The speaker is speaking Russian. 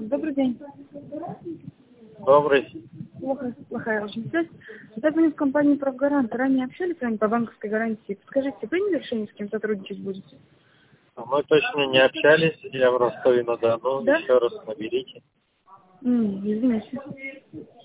Добрый день. Добрый. Плохая очень связь. Я звоню в компанию «Правгарант». Ранее общались с вами по банковской гарантии. Подскажите, приняли решение, с кем сотрудничать будете? Мы точно не общались, я в Ростове-на-Дону. Да? Еще раз наберите. Извините.